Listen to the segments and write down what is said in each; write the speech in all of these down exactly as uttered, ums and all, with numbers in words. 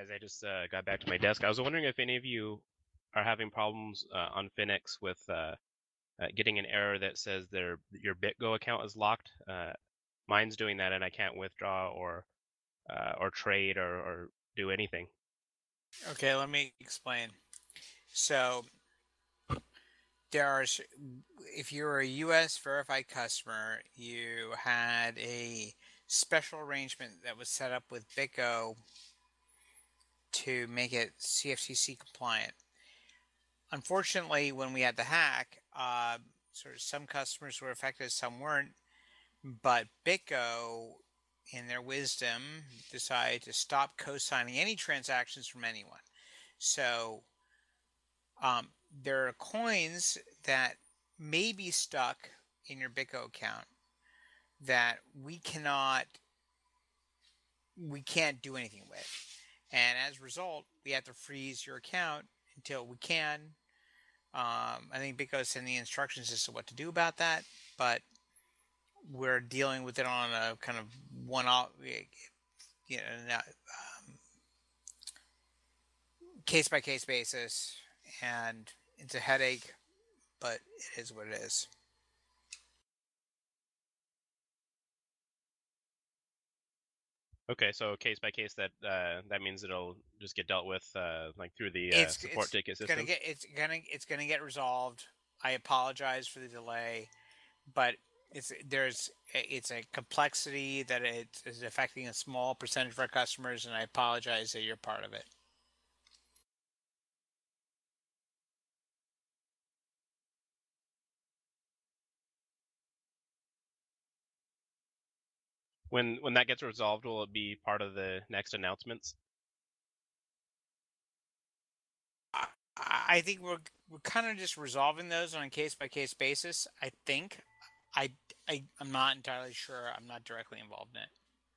guys. I just uh, got back to my desk. I was wondering if any of you are having problems uh, on Finex with uh, uh, getting an error that says their your BitGo account is locked. Uh, mine's doing that, and I can't withdraw or uh, or trade or, or do anything. Okay, let me explain. So there are, s- if you're a U S verified customer, you had a special arrangement that was set up with BitGo to make it C F T C compliant. Unfortunately, when we had the hack, uh, sort of some customers were affected, some weren't. But BitGo, in their wisdom, decided to stop co-signing any transactions from anyone. So um, there are coins that may be stuck in your BitGo account that we cannot we can't do anything with. And as a result, we have to freeze your account until we can. Um, I think BitGo is sending instructions as to what to do about that, but we're dealing with it on a kind of one-off, you know, case by case basis, and it's a headache, but it is what it is. Okay, so case by case, that uh, that means it'll just get dealt with uh, like through the uh, It's support it's ticket gonna system. get it's gonna it's gonna get resolved. I apologize for the delay, but it's there's it's a complexity that it is affecting a small percentage of our customers, and I apologize that you're part of it. When when that gets resolved, will it be part of the next announcements? I, I think we're we're kind of just resolving those on a case by case basis. I think I, I I'm not entirely sure. I'm not directly involved in it.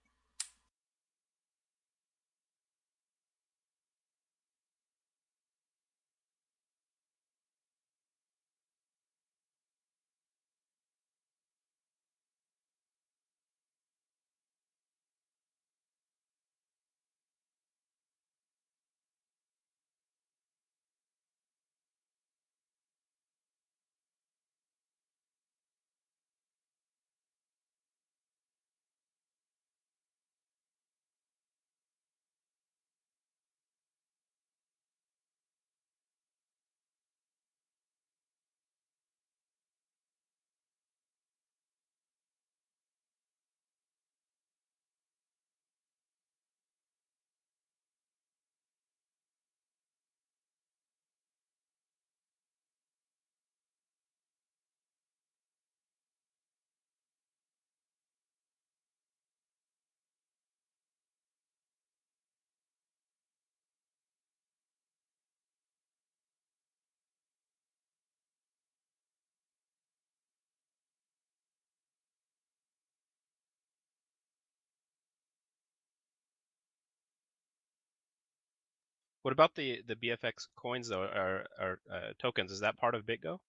What about the the B F X coins though, or, or uh, tokens? Is that part of BitGo?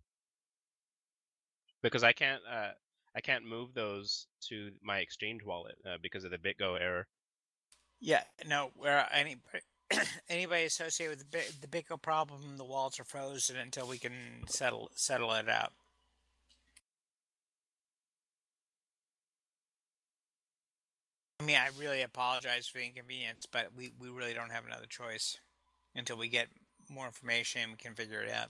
Because I can't uh, I can't move those to my exchange wallet uh, because of the BitGo error. Yeah, no, where anybody anybody associated with the Bit- the Bitco problem, the wallets are frozen until we can settle settle it out. I mean, I really apologize for the inconvenience, but we, we really don't have another choice until we get more information and we can figure it out.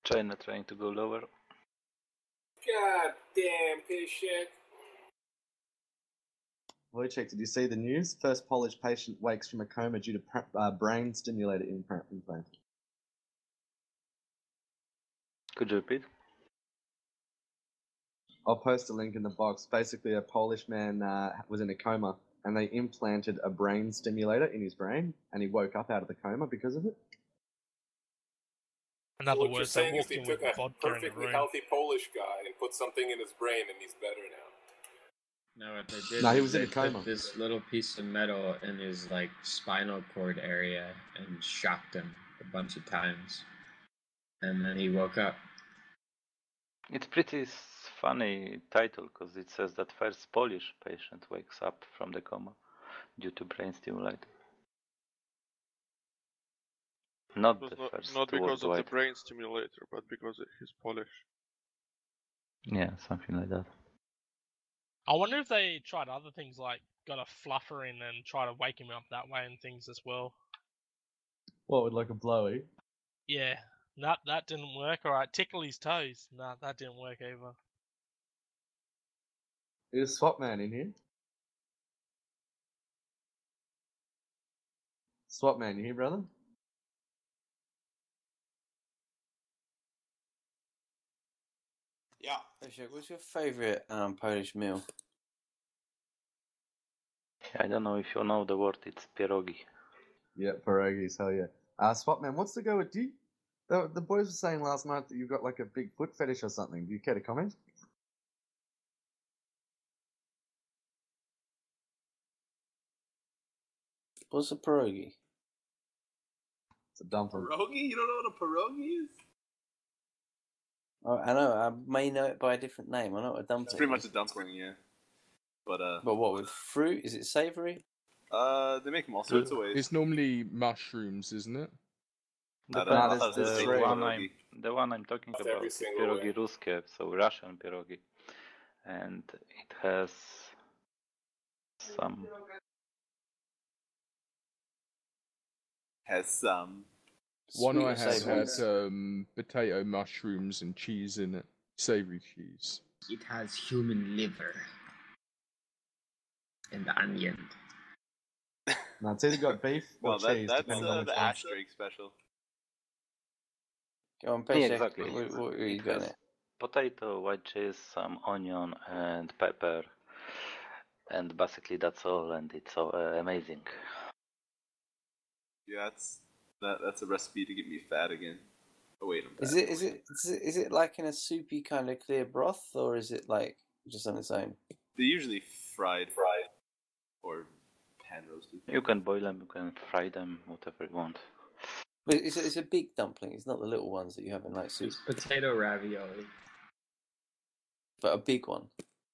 China trying to go lower. God damn, Pishek. Wojciech, did you see the news? First Polish patient wakes from a coma due to uh, brain stimulator implant. Could you repeat? I'll post a link in the box. Basically, a Polish man uh, was in a coma, and they implanted a brain stimulator in his brain, and he woke up out of the coma because of it. In other So what words, you're they saying is walked they in with took a vodka in the perfectly room. healthy Polish guy and put something in his brain, and he's better now. No, what they did No, he is was in they a coma. put this little piece of metal in his like spinal cord area and shocked him a bunch of times, and then he woke up. It's pretty s- funny title because it says that first Polish patient wakes up from the coma due to brain stimulator. Not It the was not, first not because of the worldwide. brain stimulator, but because he's Polish. Yeah, something like that. I wonder if they tried other things like got a fluffer in and try to wake him up that way and things as well. What, with like a blowy? Yeah, that that didn't work. All right, tickle his toes. Nah, that didn't work either. Is Swap Man in here? Swap Man, you here, brother? Yeah. Actually, what's your favourite um, Polish meal? I don't know if you know the word, it's pierogi. Yeah, pierogies, hell yeah. Uh, Swap Man, what's the go with you? The, the boys were saying last night that you've got like a big foot fetish or something. Do you care to comment? What's a pierogi? It's a dumpling. Pierogi? You don't know what a pierogi is? Oh, I know. I may know it by a different name. I know what a dumpling It's pretty much is. a dumpling, yeah. But uh, But what, with fruit? Is it savoury? uh, they make them all sorts of ways. It's normally mushrooms, isn't it? The, I don't know, I the, thought it was the, straight one pierogi. I'm, the one I'm talking That's about every is single pierogi way. ruske, so Russian pierogi. And it has some... Has some. One Sweet I or had savoury? had um, potato, mushrooms, and cheese in it. Savoury cheese. It has human liver and onion. No, it's either got beef or Well, that, cheese, that's depending on uh, which the one. asterisk special. Go on, Yeah, Peshek. exactly. What, what are you It going has at? potato, white cheese, some onion and pepper. And basically that's all, and it's so uh, amazing. Yeah, that's that. That's a recipe to get me fat again. Oh wait, I'm fat. Is it is it is it is it like in a soupy kind of clear broth, or is it like just on its own? They're usually fried, fried, or pan roasted. You can boil them, you can fry them, whatever you want. But it's a, it's a big dumpling. It's not the little ones that you have in like soup, It's potato ravioli. but a big one.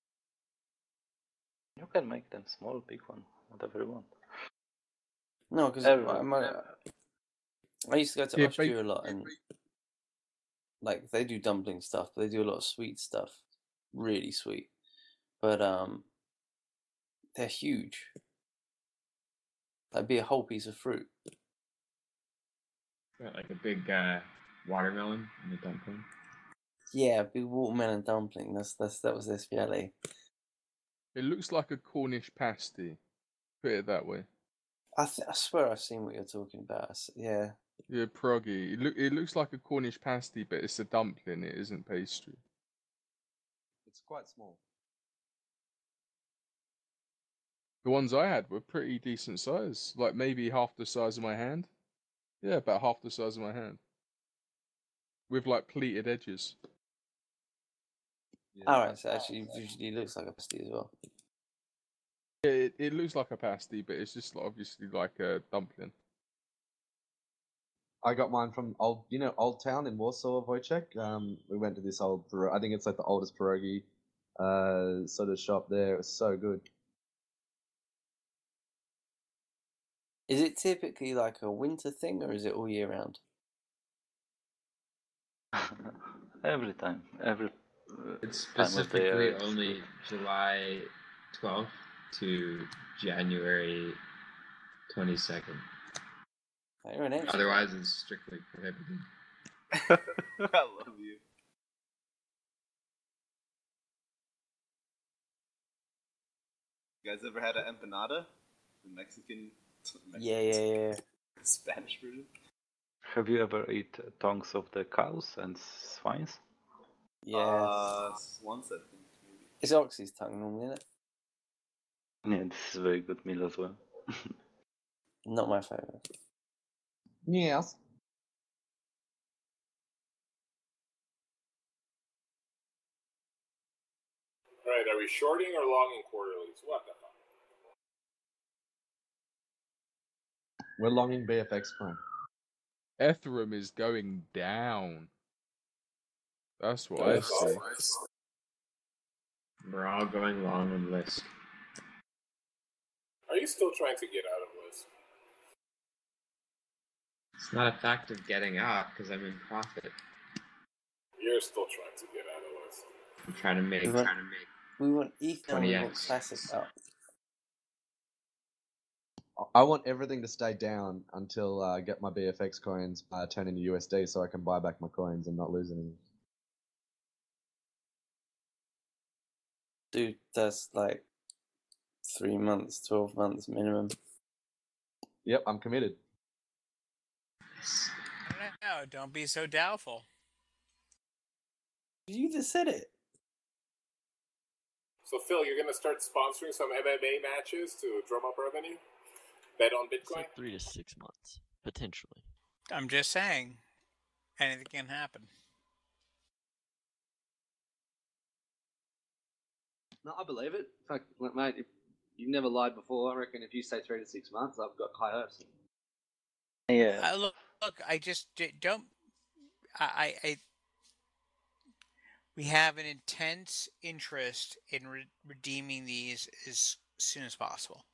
You can make them small, big one, whatever you want. No, because Every- I, I used to go to Yeah, Austria bake- a lot, and like they do dumpling stuff, but they do a lot of sweet stuff, really sweet. But um, they're huge. That'd be a whole piece of fruit. Got like a big uh, watermelon in the dumpling. Yeah, a big watermelon dumpling. That's that's that was their speciale. It looks like a Cornish pasty. Put it that way. I th- I swear I've seen what you're talking about. S- Yeah. Yeah, pierogi. It, look, it looks like a Cornish pasty, but it's a dumpling. It isn't pastry. It's quite small. The ones I had were pretty decent size. Like maybe half the size of my hand. Yeah, about half the size of my hand. With like pleated edges. Yeah. All right. So actually, usually it looks like a pasty as well. Yeah, it, it looks like a pasty, but it's just obviously like a dumpling. I got mine from old, you know, Old Town in Warsaw, Wojciech. Um, we went to this old, piero- I think it's like the oldest pierogi uh, sort of shop there. It was so good. Is it typically like a winter thing, or is it all year round? Every time, every uh, It's time of the specifically year. only July twelfth to January twenty-second. You're an expert. Otherwise, it's strictly prohibited. I love you. You guys ever had an empanada? The Mexican, Mexican Yeah, yeah, yeah. Spanish version? Have you ever eat uh, tongues of the cows and swines? Yes. Uh, once I think, maybe. It's Oxy's tongue normally, isn't it? Yeah, this is a very good meal as well. Not my favourite. Yes. Alright, are we shorting or longing quarterlies? What the fuck? We're longing B F X coin. Ethereum is going down. That's what That's I see. awesome. We're all going long on list. Are you still trying to get out of Lisk? It's not a fact of getting out because I'm in profit. You're still trying to get out of Lisk. I'm trying to make, We want, trying to make. we want Ether and we want twenty X. Classic up. I want everything to stay down until I uh, get my B F X coins uh, turn into U S D so I can buy back my coins and not lose anything. Dude, that's like three months, twelve months minimum. Yep, I'm committed. I don't know. Don't be so doubtful. You just said it. So, Phil, you're going to start sponsoring some M M A matches to drum up revenue? Bet on It's Bitcoin? like three to six months, potentially. I'm just saying. Anything can happen. No, I believe it. Fuck, mate, if you've never lied before, I reckon if you say three to six months, I've got high hopes. Yeah. Uh, look, look, I just d- don't. I, I, I. We have an intense interest in re- redeeming these as soon as possible.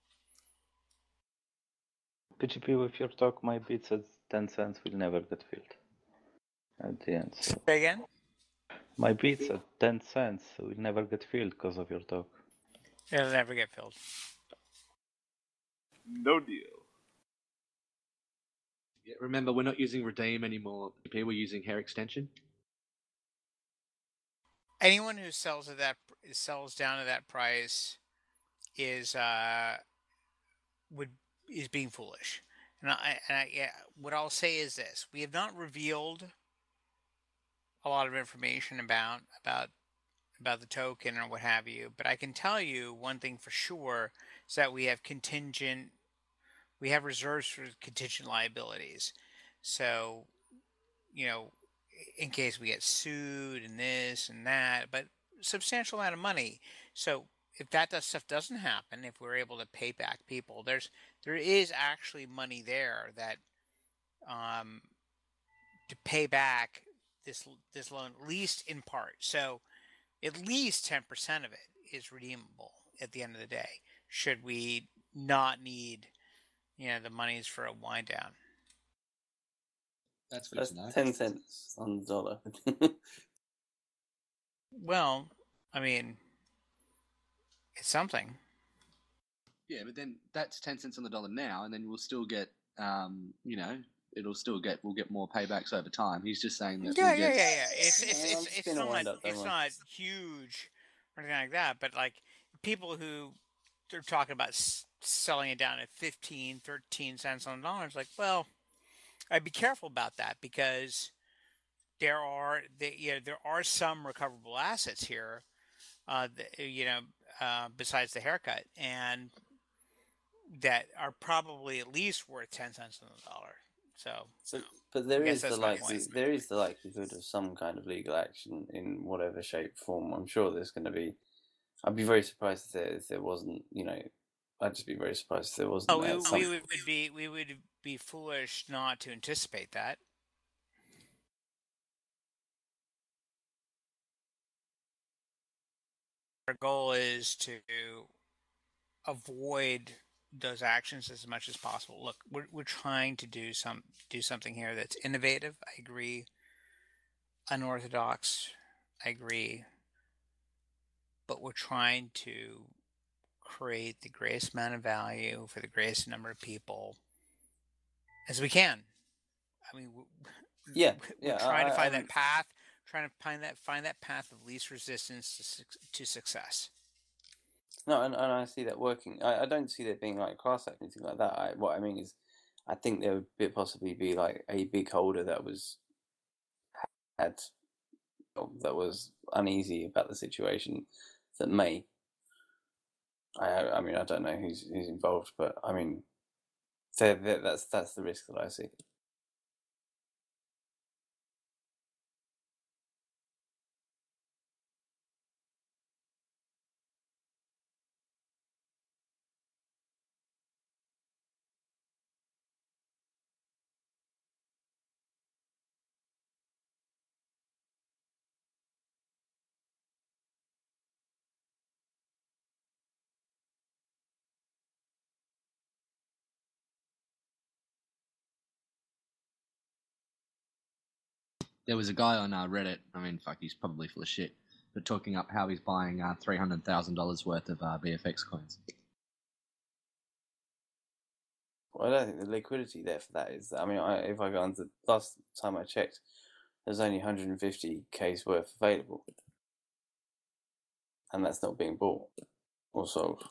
P G P with your talk, my bits at ten cents will never get filled at the end. So. Say again? My bits at ten cents will never get filled because of your talk. It'll never get filled. No deal. Yeah, remember, we're not using redeem anymore. We're using hair extension. Anyone who sells at that sells down to that price is uh would is being foolish. And I and I yeah, what I'll say is this: we have not revealed a lot of information about about about the token or what have you, but I can tell you one thing for sure is that we have contingent we have reserves for contingent liabilities. So, you know, in case we get sued and this and that, but substantial amount of money. So if that does, stuff doesn't happen, if we're able to pay back people, there's there is actually money there that um, to pay back this this loan, at least in part. So at least ten percent of it is redeemable at the end of the day. Should we not need, you know, the monies for a wind down? That's good That's to know. ten cents on the dollar. Well, I mean, it's something. Yeah, but then that's ten cents on the dollar now, and then we'll still get, um, you know, it'll still get, we'll get more paybacks over time. He's just saying that. Yeah, we'll yeah, get... yeah, yeah. It's it's Yeah, I'm it's, just it's gonna not wind up, don't it's worry. not huge or anything like that. But like people who they're talking about s- selling it down at fifteen, thirteen cents on the dollar. It's like, well, I'd be careful about that because there are the, you know, there are some recoverable assets here, uh, that, you know, uh, besides the haircut, and that are probably at least worth ten cents on the dollar. So, But, but there I guess is the that's my likely point. there is the likelihood of some kind of legal action in whatever shape form. I'm sure there's going to be. I'd be very surprised if there, if there wasn't. You know, I'd just be very surprised if there wasn't. Oh, we, uh, some... we would be we would be foolish not to anticipate that. Our goal is to avoid those actions as much as possible. Look, we're we're trying to do some do something here that's innovative. I agree. Unorthodox. I agree. But we're trying to create the greatest amount of value for the greatest number of people as we can. I mean, Yeah, we're yeah. trying I, to I, find I'm- that path, trying to find that find that path of least resistance to suc- to success. No, and, and I see that working. I, I don't see there being like class act anything like that. I, what I mean is, I think there would be, possibly be like a big holder that was had that was uneasy about the situation that may. I I mean I don't know who's who's involved, but I mean, they're, they're, that's that's the risk that I see. There was a guy on uh, Reddit. I mean, fuck, he's probably full of shit, but talking up how he's buying uh, three hundred thousand dollars worth of uh, B F X coins. Well, I don't think the liquidity there for that is. I mean, I, if I go on the last time I checked, there's only one hundred fifty K's worth available, and that's not being bought or sold.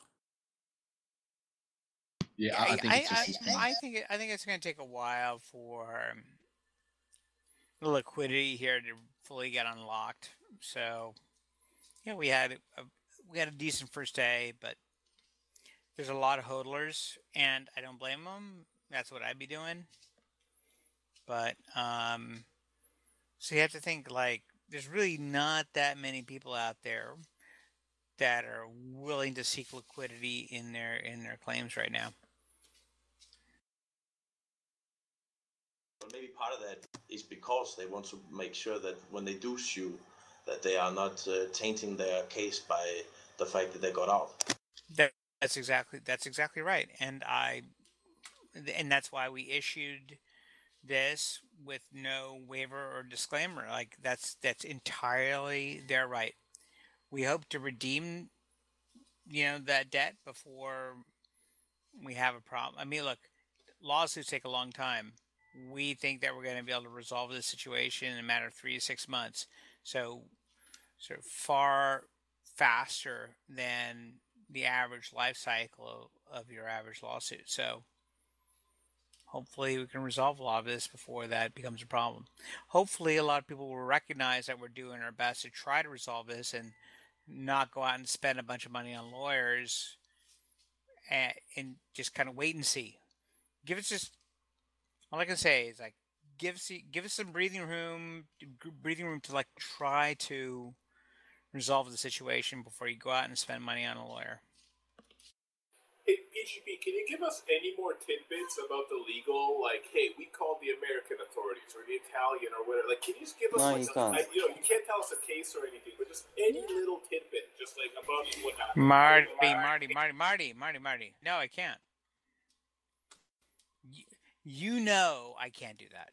Yeah, I, I think I, it's just I, this thing. I think it, I think it's going to take a while for the liquidity here to fully get unlocked. So, yeah, we had a, we had a decent first day, but there's a lot of hodlers, and I don't blame them. That's what I'd be doing. But um, so you have to think like there's really not that many people out there that are willing to seek liquidity in their in their claims right now. But maybe part of that is because they want to make sure that when they do sue, that they are not uh, tainting their case by the fact that they got out. That, that's exactly that's exactly right, and I and that's why we issued this with no waiver or disclaimer. Like that's that's entirely their right. We hope to redeem, you know, that debt before we have a problem. I mean, look, lawsuits take a long time. We think that we're going to be able to resolve this situation in a matter of three to six months. So, sort of far faster than the average life cycle of, of your average lawsuit. So, hopefully we can resolve a lot of this before that becomes a problem. Hopefully a lot of people will recognize that we're doing our best to try to resolve this and not go out and spend a bunch of money on lawyers and, and just kind of wait and see. Give us just, all I can say is like, give us, give us some breathing room, breathing room to like try to resolve the situation before you go out and spend money on a lawyer. Hey, P G P, can you give us any more tidbits about the legal, like, hey, we called the American authorities or the Italian or whatever. Like, can you just give us, No, like, you a, can't. I, you know, you can't tell us a case or anything, but just any little tidbit, just like about what happened. Marty, Marty, Marty, Marty, Marty, Marty. No, I can't. You, you know I can't do that.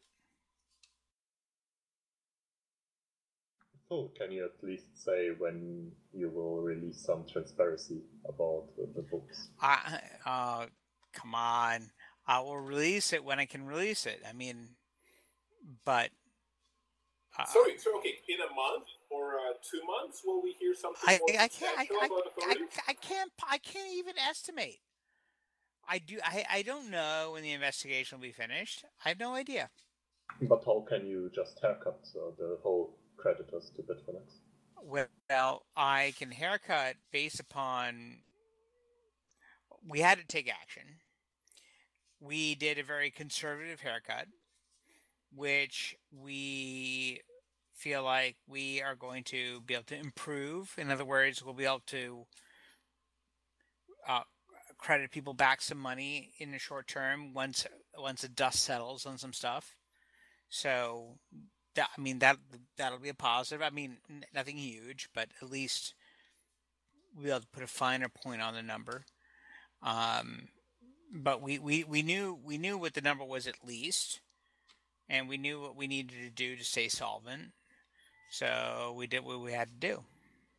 So, can you at least say when you will release some transparency about the books? I, uh, come on. I will release it when I can release it. I mean, but. Uh, Sorry, so okay, in a month or uh, two months, will we hear something I, more I can't. I, substantial I, about I, authorities? I can't. I can't even estimate. I do. I. I don't know when the investigation will be finished. I have no idea. But how can you just haircut uh, the whole creditors to Bitfinex? Well, I can haircut based upon. We had to take action. We did a very conservative haircut, which we feel like we are going to be able to improve. In other words, we'll be able to uh, credit people back some money in the short term once once the dust settles on some stuff. So, that, I mean that that'll be a positive. I mean, n- nothing huge, but at least we'll be able to put a finer point on the number. Um, but we, we, we knew we knew what the number was at least, and we knew what we needed to do to stay solvent. So we did what we had to do.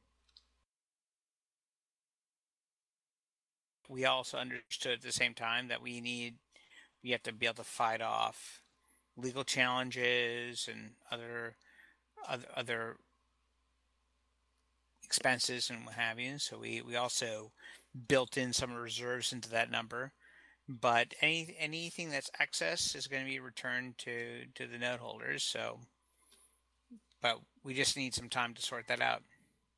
We also understood at the same time that we need we have to be able to fight off legal challenges and other other, other expenses and what have you. So we, we also built in some reserves into that number. But any anything that's excess is going to be returned to, to the note holders. So, but we just need some time to sort that out.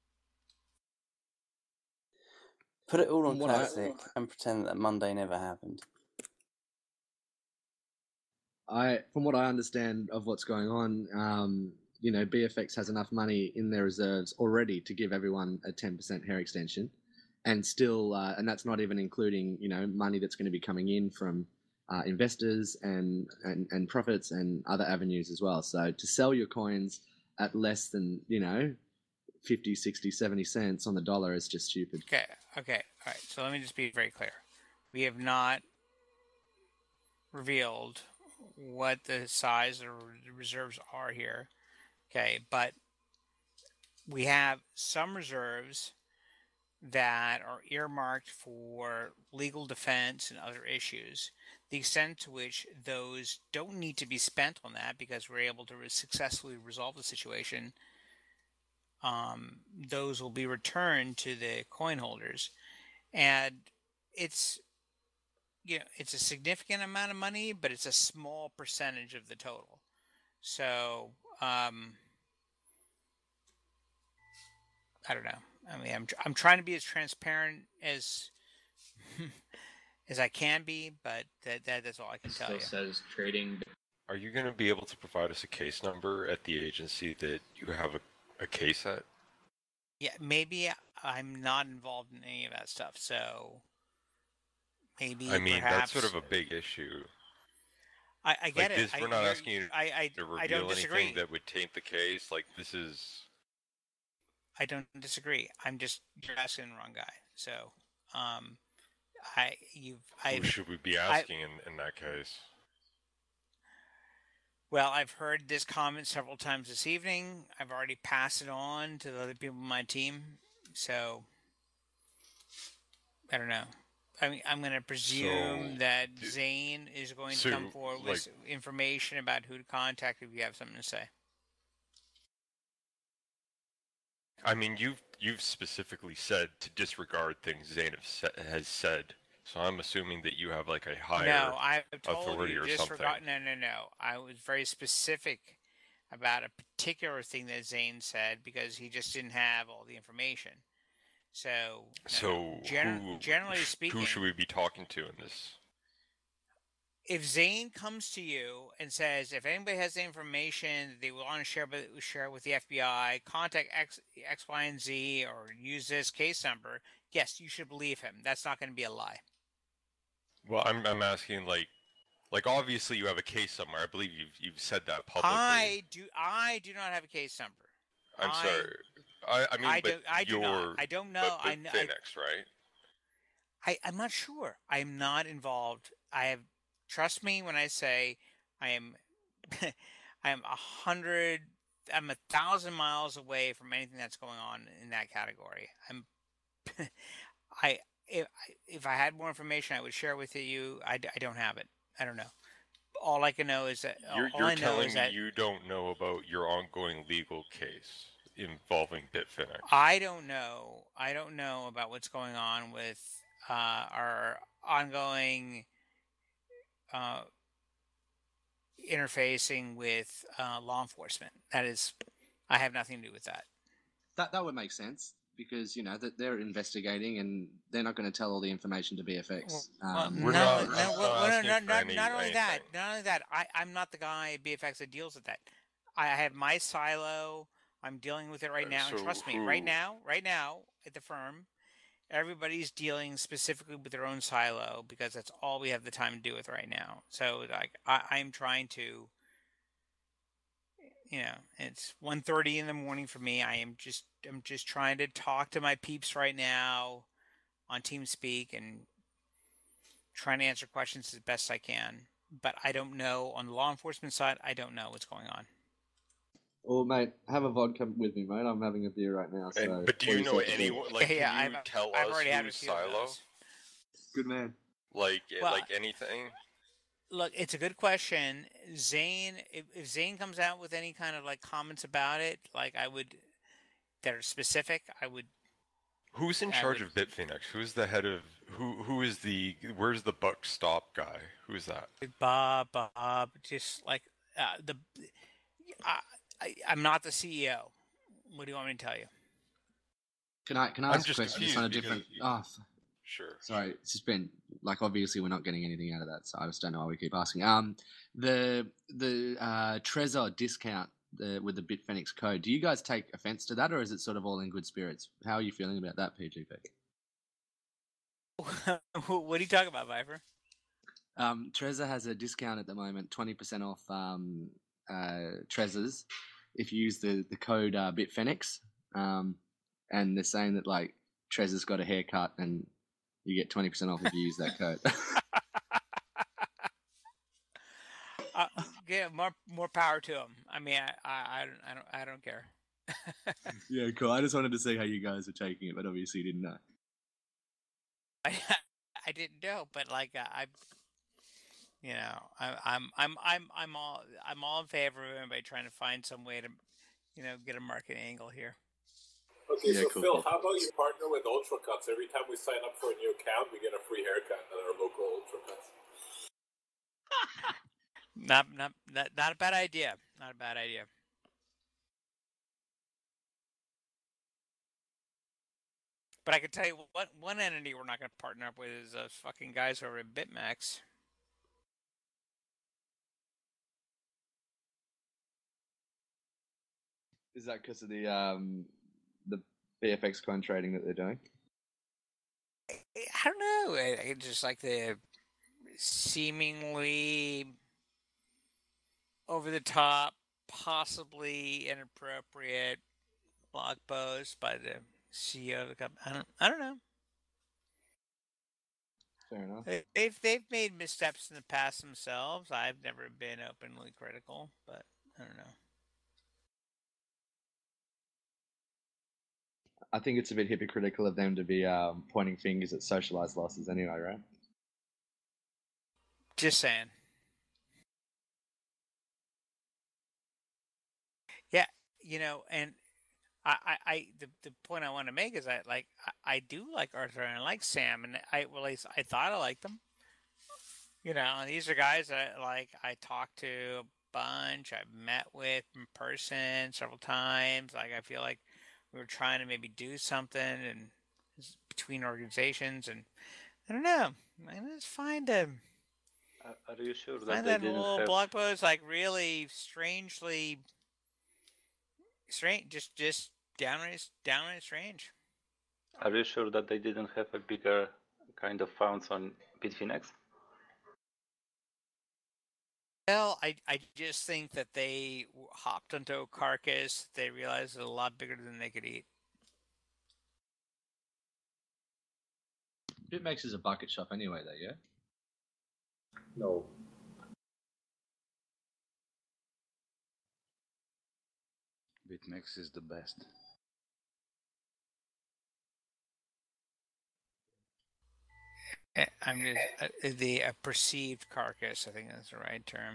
Put it all on From what I- classic and pretend that Monday never happened. I, from what I understand of what's going on, um, you know, B F X has enough money in their reserves already to give everyone a ten percent hair extension, and still, uh, and that's not even including, you know, money that's going to be coming in from uh, investors and, and and profits and other avenues as well. So to sell your coins at less than, you know, fifty, sixty, seventy cents on the dollar is just stupid. Okay, okay, all right. So let me just be very clear. We have not revealed what the size of the reserves are here. Okay, but we have some reserves that are earmarked for legal defense and other issues. The extent to which those don't need to be spent on that because we're able to successfully resolve the situation, um, those will be returned to the coin holders. And it's, you know, it's a significant amount of money, but it's a small percentage of the total. So, um, I don't know. I mean, I'm I'm trying to be as transparent as as I can be, but that, that that's all I can It tell still you. says trading. Are you going to be able to provide us a case number at the agency that you have a, a case at? Yeah, maybe I'm not involved in any of that stuff, so maybe I mean, perhaps that's sort of a big issue. I, I get like it. this, I, we're not you're- asking you I, I, to I don't reveal disagree. anything that would taint the case. Like this is. I don't disagree. I'm just you're asking the wrong guy. So, um, I you've I Who should we be asking in, in that case? Well, I've heard this comment several times this evening. I've already passed it on to the other people on my team. So, I don't know. I mean, I'm going to presume So, that d- Zane is going so, to come forward with like- information about who to contact if you have something to say. I mean, you've you've specifically said to disregard things Zane have sa- has said. So I'm assuming that you have like a higher No, I've told authority you or disregard. something. No, no, no. I was very specific about a particular thing that Zane said because he just didn't have all the information. So, no, So gen- who, generally sh- speaking, who should we be talking to in this? if Zane comes to you and says, if anybody has the information that they want to share with, share with the F B I, contact X, X, Y, and Z, or use this case number, yes, you should believe him. That's not going to be a lie. Well, I'm I'm asking like, like obviously you have a case somewhere. I believe you've you've said that publicly. I do. I do not have a case number. I'm I- sorry. I I mean, I but do. I do you're, not. I don't know. But, but I, kn- I Phoenix, right? I, I'm not sure. I'm not involved. I have, trust me when I say I am, I am a hundred, I'm a thousand miles away from anything that's going on in that category. I'm, I, if, if I had more information, I would share with you. I, I don't have it. I don't know. All I can know is that, You're all you're I know telling is me that you don't know about your ongoing legal case involving Bitfinex. I don't know. I don't know about what's going on with uh, our ongoing uh, interfacing with uh, law enforcement. That is, I have nothing to do with that. That that would make sense because you know that they're investigating and they're not going to tell all the information to B F X. Well, Um, We're no, not- no, I'm well, not well, no, asking no, for not, any- not only that, anything. not only that, I, I'm not the guy at B F X that deals with that. I have my silo. I'm dealing with it right Uh, now. And so trust me, right who- now, right now at the firm, everybody's dealing specifically with their own silo because that's all we have the time to do with right now. So like I, I'm trying to, you know, it's one thirty in the morning for me. I am just I'm just trying to talk to my peeps right now on TeamSpeak and trying to answer questions as best I can. But I don't know on the law enforcement side. I don't know what's going on. Well, mate, have a vodka with me, mate. I'm having a beer right now. So And, but do pour you know yourself a beer. anyone? Like, Yeah, can you I've- tell I've us already had a who's few of Silo? those. Good man. Like, Well, like anything? Look, it's a good question. Zane, if, if Zane comes out with any kind of like comments about it, like I would, that are specific, I would. Who's in I charge would- of Bitfinex? Who's the head of who? Who is the? Where's the buck stop guy? Who is that? Bob, Bob, just like uh, the. I, I, I'm not the C E O. What do you want me to tell you? Can I can I I'm ask a just question? It's confused on a because different. you- Oh, f- Sure. sorry. It's just been like obviously we're not getting anything out of that, so I just don't know why we keep asking. Um, the the uh, Trezor discount the, with the Bitfinex code. Do you guys take offense to that, or is it sort of all in good spirits? How are you feeling about that, P G P? What are you talking about, Viper? Um, Trezor has a discount at the moment, twenty percent off um, uh, Trezors if you use the the code uh, Bitfinex. Um, and they're saying that like Trezor's got a haircut and you get twenty percent off if you use that code. Uh, yeah, more more power to him. I mean, I, I, I don't I don't I don't care. Yeah, cool. I just wanted to see how you guys are taking it, but obviously you didn't know. I, I didn't know, but like uh, I, you know, I, I'm I'm I'm I'm all I'm all in favor of everybody trying to find some way to, you know, get a market angle here. Okay, Yeah, so cool, Phil, cool. how about you partner with Ultra Cuts? Every time we sign up for a new account, we get a free haircut at our local Ultra Cuts. Not not not not a bad idea. Not a bad idea. But I can tell you what one entity we're not going to partner up with is those fucking guys over at BitMEX. Is that because of the um the B F X coin trading that they're doing? I don't know. I, I just like the seemingly over the top, possibly inappropriate blog post by the C E O of the company. I don't. I don't know. Fair enough. They- They've they've made missteps in the past themselves. I've never been openly critical, but I don't know. I think it's a bit hypocritical of them to be um, pointing fingers at socialized losses anyway, right? Just saying. Yeah, you know, and I, I, I the, the point I want to make is I like I, I do like Arthur and I like Sam, and I well, at least I thought I liked them. You know, and these are guys that like I talked to a bunch. I've met with in person several times. Like I feel like we were trying to maybe do something and between organizations, and I don't know. I just find a Are are you sure that find they that didn't little have? blog post like really strangely strange, just just downright downright strange. Are you sure that they didn't have a bigger kind of funds on Bitfinex? Well, I, I just think that they w- hopped onto a carcass. They realized it was a lot bigger than they could eat. BitMEX is a bucket shop anyway, though, yeah? No. BitMEX is the best. Eh, I'm just uh, the uh, perceived carcass. I think that's the right term.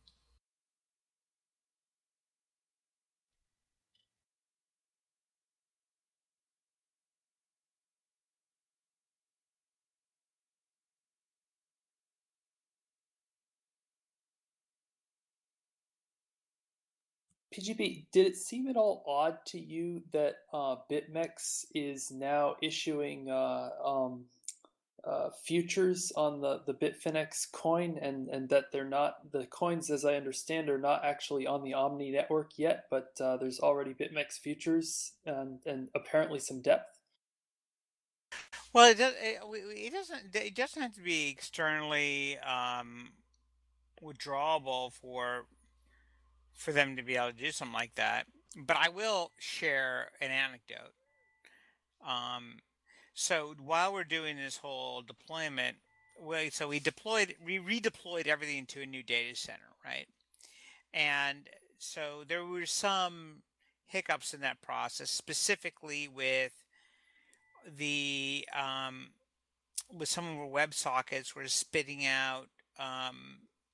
P G P, did it seem at all odd to you that uh, BitMEX is now issuing uh, um, uh, futures on the, the Bitfinex coin, and, and that they're not, the coins, as I understand, are not actually on the Omni network yet, but uh, there's already BitMEX futures and, and apparently some depth? Well, it, does, it, it doesn't. It doesn't have to be externally um, withdrawable for for them to be able to do something like that. But I will share an anecdote. Um, so while we're doing this whole deployment, we so we deployed, we redeployed everything to a new data center, right? And so there were some hiccups in that process, specifically with the um, with some of our web sockets were spitting out um,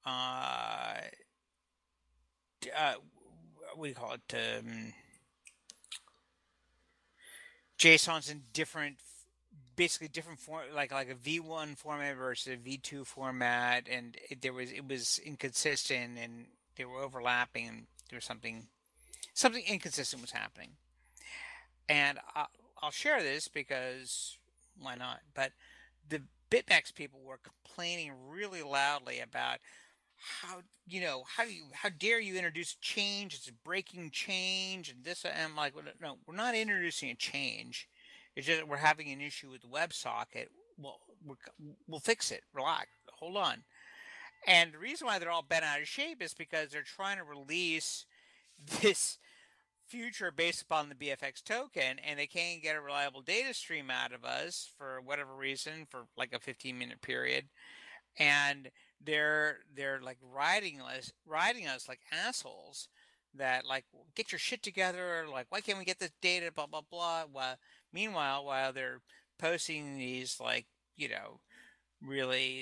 uh, uh, what do you call it? Um, JSON's in different, basically different form, like like a V one format versus a V two format, and it, there was it was inconsistent, and they were overlapping, and there was something something inconsistent was happening. And I'll, I'll share this because why not? But the BitMEX people were complaining really loudly about how, you know, how do you, how dare you introduce change? It's a breaking change, and this. And I'm like, no, we're not introducing a change. It's just we're having an issue with the WebSocket. Well, we're, we'll fix it. Relax. Hold on. And the reason why they're all bent out of shape is because they're trying to release this future based upon the B F X token, and they can't get a reliable data stream out of us for whatever reason for like a fifteen minute period, and they're they're like riding us riding us like assholes that like get your shit together, like why can't we get this data, blah blah blah. Well, meanwhile, while they're posting these like you know really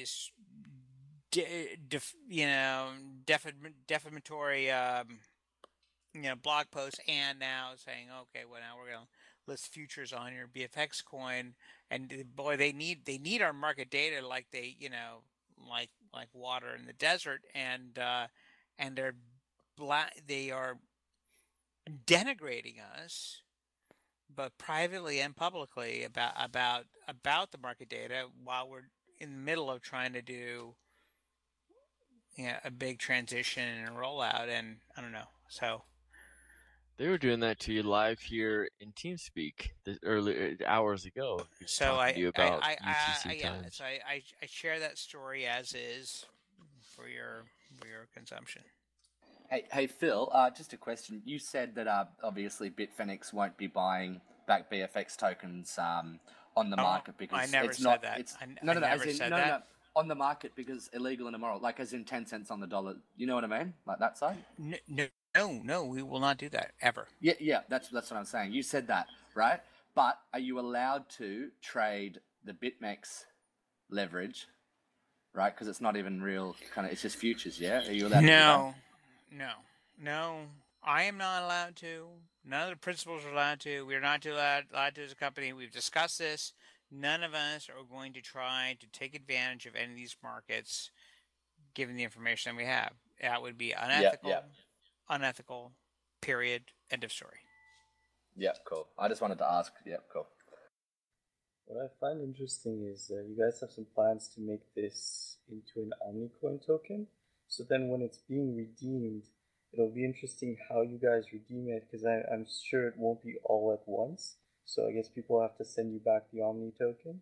de- def, you know defam- defamatory um, you know, blog posts, and now saying, okay, well, now we're going to list futures on your B F X coin, and boy, they need they need our market data like they, you know, like like water in the desert, and uh, and they're bla- they are denigrating us, but privately and publicly about about about the market data while we're in the middle of trying to do, you know, a big transition and a rollout, and I don't know, so. They were doing that to you live here in TeamSpeak this early hours ago. So talking I, to you I, about I, U T C I, I yeah, times. so I, I, I share that story as is for your for your consumption. Hey, hey, Phil. Uh, just a question. You said that uh, obviously Bitfinex won't be buying back B F X tokens um, on the Oh, market because I never it's said not. that. It's I, no, I no, no. never As in, said no, that. no, no. On the market because illegal and immoral, like as in ten cents on the dollar. You know what I mean? Like that side. No, no, no, no, we will not do that ever. Yeah, yeah. That's that's what I'm saying. You said that, right? But are you allowed to trade the BitMEX leverage, right? Because it's not even real. Kind of, it's just futures. Yeah. Are you allowed to do that? No, no, no. I am not allowed to. None of the principals are allowed to. We are not too allowed, allowed to as a company. We've discussed this. None of us are going to try to take advantage of any of these markets, given the information that we have. That would be unethical. yeah. Unethical. Period. End of story. Yeah, cool. I just wanted to ask. Yeah, cool. What I find interesting is uh, you guys have some plans to make this into an OmniCoin token. So then when it's being redeemed, it'll be interesting how you guys redeem it, because I'm sure it won't be all at once. So I guess people have to send you back the Omni token.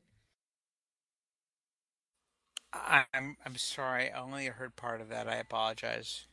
I'm I'm sorry. I only heard part of that. I apologize.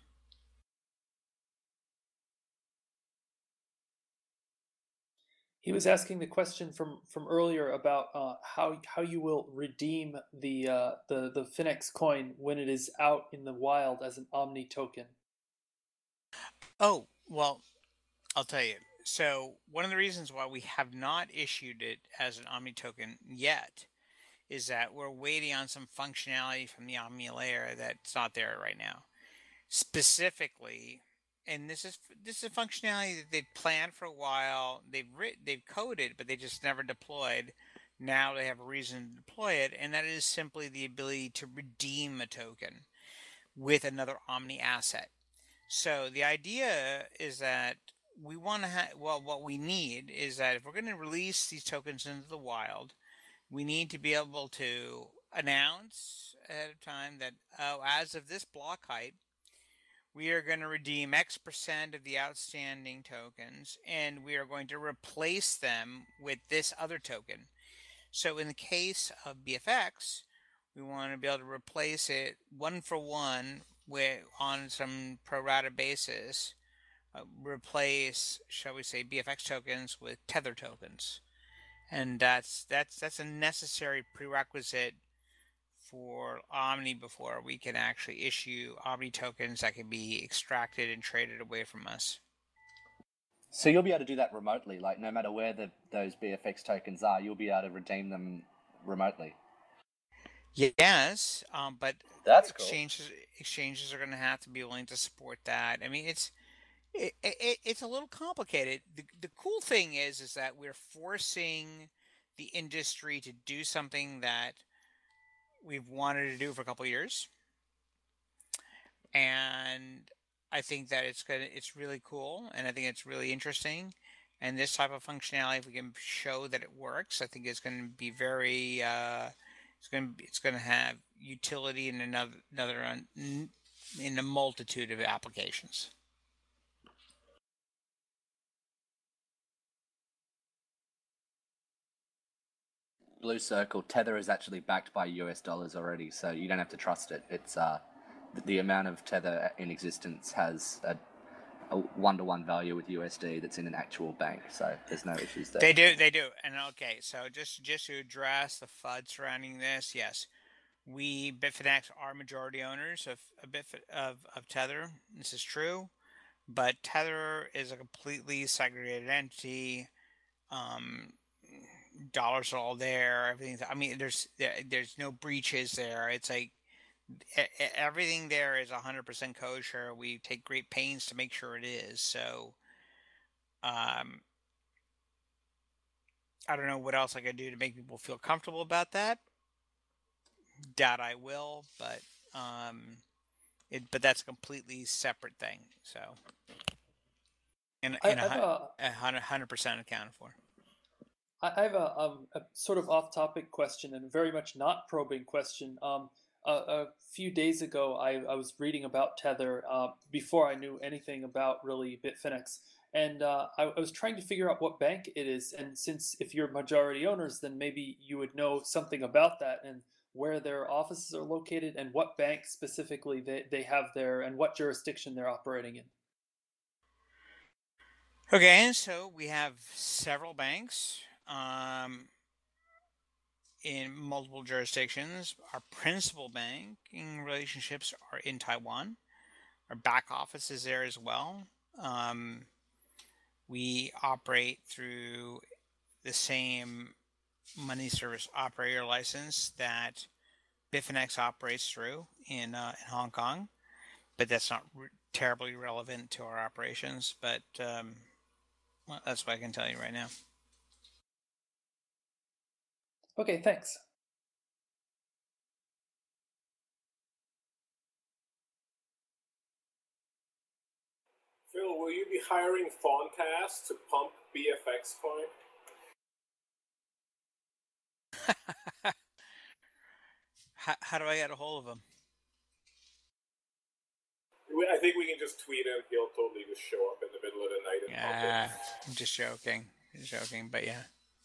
He was asking the question from, from earlier about uh, how how you will redeem the uh, the the Finex coin when it is out in the wild as an Omni token. Oh, well, I'll tell you. So one of the reasons why we have not issued it as an Omni token yet is that we're waiting on some functionality from the Omni layer that's not there right now. Specifically, and this is this is a functionality that they've planned for a while. They've written, they've coded, but they just never deployed. Now they have a reason to deploy it, and that is simply the ability to redeem a token with another Omni asset. So the idea is that we want to have, well, what we need is that if we're going to release these tokens into the wild, we need to be able to announce ahead of time that, oh, as of this block height, we are going to redeem X percent of the outstanding tokens, and we are going to replace them with this other token. So in the case of B F X, we want to be able to replace it one for one with, on some pro rata basis, uh, replace, shall we say, B F X tokens with Tether tokens. And that's that's that's a necessary prerequisite for Omni before we can actually issue Omni tokens that can be extracted and traded away from us. So you'll be able to do that remotely, like no matter where the, those B F X tokens are, you'll be able to redeem them remotely. Yes, um, but That's cool. exchanges exchanges are going to have to be willing to support that. I mean, it's it, it, it's a little complicated. The, the cool thing is is that we're forcing the industry to do something that we've wanted to do for a couple of years, and I think that it's gonna it's really cool, and I think it's really interesting. And this type of functionality, if we can show that it works, I think it's going to be very uh, it's going to it's going to have utility in another another un- in a multitude of applications. Blue Circle, Tether is actually backed by U S dollars already, so you don't have to trust it. It's uh, the amount of Tether in existence has a, a one-to-one value with U S D that's in an actual bank, so there's no issues there. They do, they do, and okay. So just just to address the F U D surrounding this, yes, we Bitfinex are majority owners of a bit of of Tether. This is true, but Tether is a completely segregated entity. Um, dollars are all there. Everything's. I mean, there's there, there's no breaches there. It's like e- e- everything there is one hundred percent kosher. We take great pains to make sure it is. So, um, I don't know what else I could do to make people feel comfortable about that. Doubt I will, but um, it but that's a completely separate thing. So, and I, and I've a, a hundred percent accounted for. I I have a, um, a sort of off-topic question and very much not probing question. Um, a, a few days ago, I, I was reading about Tether uh, before I knew anything about really Bitfinex, and uh, I, I was trying to figure out what bank it is. And since if you're majority owners, then maybe you would know something about that and where their offices are located and what bank specifically they, they have there and what jurisdiction they're operating in. Okay, so we have several banks. Um, in multiple jurisdictions. Our principal banking relationships are in Taiwan. Our back office is there as well. Um, we operate through the same money service operator license that Bitfinex operates through in uh, in Hong Kong, but that's not re- terribly relevant to our operations. But um, well, that's what I can tell you right now. Okay, thanks. Phil, will you be hiring Fawncast to pump B F X coin? how, how do I get a hold of him? I think we can just tweet him. He'll totally just show up in the middle of the night and pump Yeah, it. I'm just joking. Just joking, but yeah.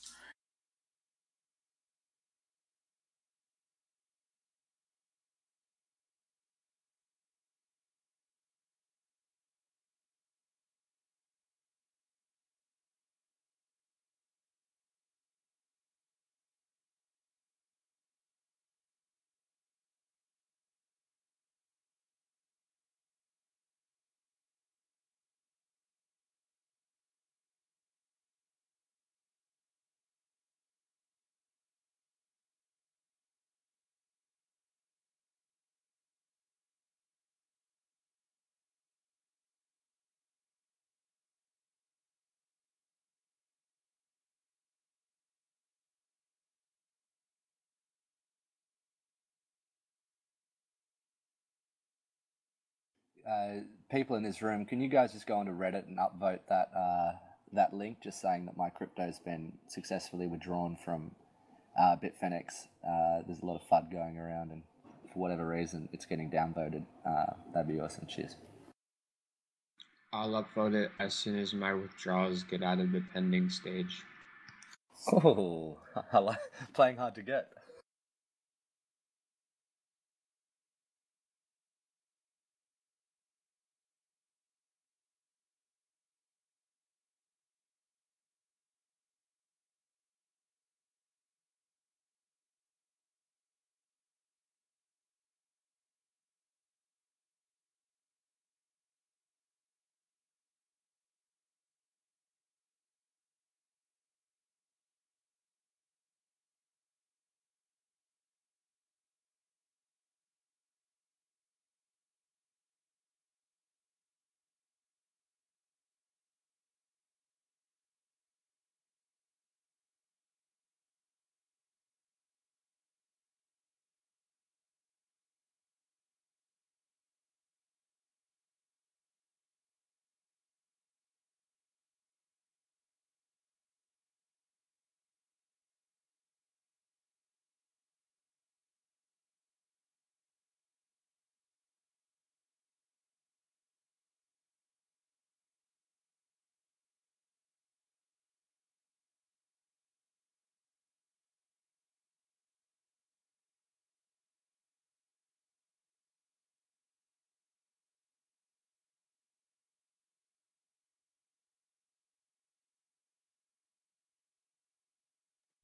Uh, people in this room, can you guys just go onto Reddit and upvote that uh, that link, just saying that my crypto's been successfully withdrawn from uh, Bitfinex? Uh, there's a lot of F U D going around, and for whatever reason, it's getting downvoted. Uh, that'd be awesome. Cheers. I'll upvote it as soon as my withdrawals get out of the pending stage. Oh, I like playing hard to get.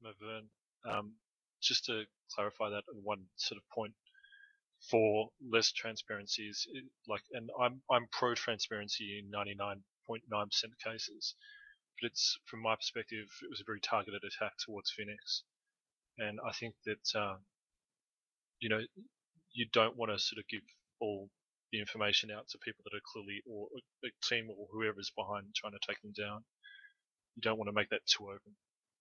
Mavern. Um, just to clarify that one sort of point, for less transparency is like, and I'm I'm pro transparency in ninety-nine point nine percent of cases, but it's from my perspective, it was a very targeted attack towards Phoenix, and I think that uh, you know you don't want to sort of give all the information out to people that are clearly, or a team or whoever's behind trying to take them down. You don't want to make that too open.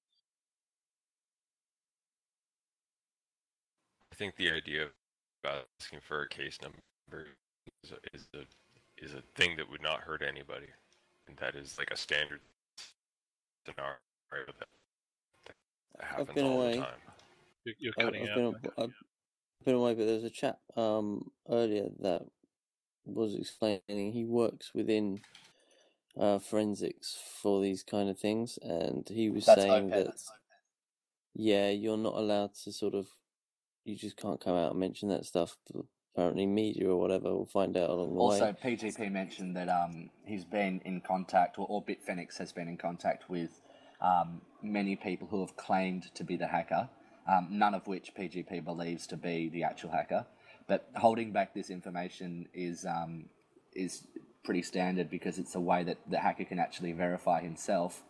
I think the idea about asking for a case number is a, is a is a thing that would not hurt anybody, and that is like a standard scenario that, that happens I've been all away. the time. You're, you're I've, cutting I've out. been, I've been away, but there's a chap um earlier that was explaining he works within uh, forensics for these kind of things, and he was That's saying OPED, that that's yeah, you're not allowed to sort of, you just can't come out and mention that stuff. Apparently, media or whatever will find out along the Also, way. P G P mentioned that um, he's been in contact, or, or Bitfinex has been in contact with um, many people who have claimed to be the hacker, um, none of which P G P believes to be the actual hacker. But holding back this information is um, is pretty standard because it's a way that the hacker can actually verify himself.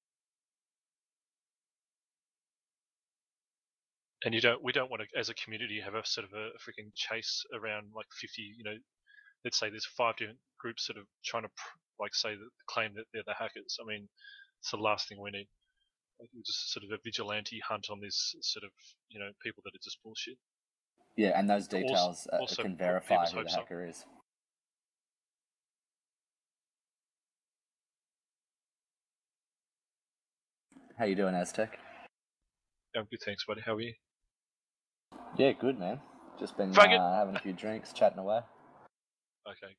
And you don't, we don't want to, as a community, have a sort of a freaking chase around like fifty, you know, let's say there's five different groups sort of trying to like say that claim that they're the hackers. I mean, it's the last thing we need. Like, just sort of a vigilante hunt on this sort of, you know, people that are just bullshit. Yeah, and those Also- details uh, also can put verify people's who the hopes up. hacker is. How you doing, Aztec? Yeah, I'm good, thanks, buddy. How are you? Yeah, good, man. Just been Faggot. uh, having a few drinks, chatting away. Okay,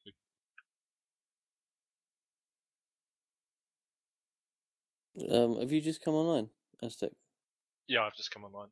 good. Um, have you just come online, Aztec? Yeah, I've just come online.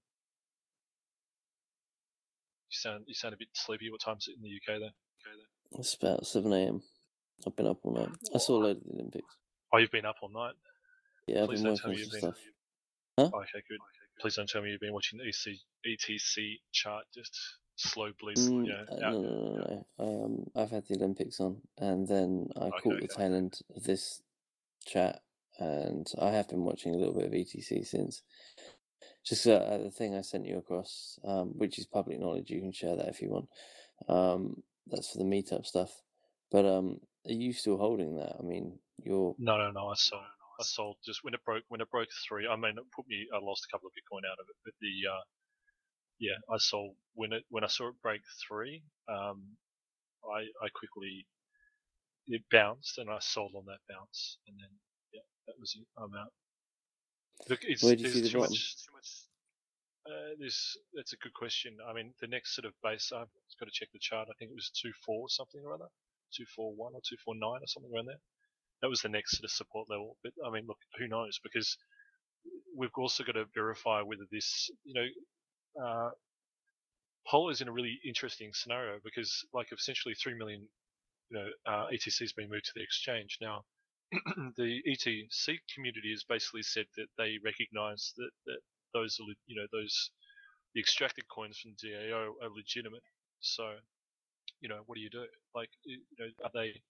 You sound you sound a bit sleepy. What time's it in the U K there? Okay, there. It's about seven a m. I've been up all night. I saw a load of the Olympics. Oh, you've been up all night. Yeah, I've Please been don't tell working me on you've some been. stuff. Huh? Oh, okay, good. Please don't tell me you've been watching the E C, E T C chart just slow bleeds. Mm, You know, uh, out. no, no, no, no. Um, I've had the Olympics on, and then I Okay, caught the okay. tail end of this chat, and I have been watching a little bit of E T C since. Just uh, the thing I sent you across, um, which is public knowledge. You can share that if you want. Um, that's for the meetup stuff. But um, are you still holding that? I mean, you're No, no, no. I sold. I sold just when it broke. When it broke three. I mean, it put me. I lost a couple of Bitcoin out of it, but the uh, yeah, I sold when it when I saw it break three. Um, I I quickly it bounced and I sold on that bounce, and then yeah, that was it. I'm out. Look, it's Where do you there's see the too bottom? much. Too much. Uh, this that's a good question. I mean, the next sort of base. I've got to check the chart. I think it was two four or something or other, two four one or two four nine or something around there. That was the next sort of support level. But I mean, look, who knows? Because we've also got to verify whether this, you know, uh, Polo is in a really interesting scenario because, like, essentially three million, you know, uh, E T C has been moved to the exchange now. The E T C community has basically said that they recognise that, that those are, you know, those the extracted coins from D A O are legitimate. So, you know, what do you do? Like, you know, are they,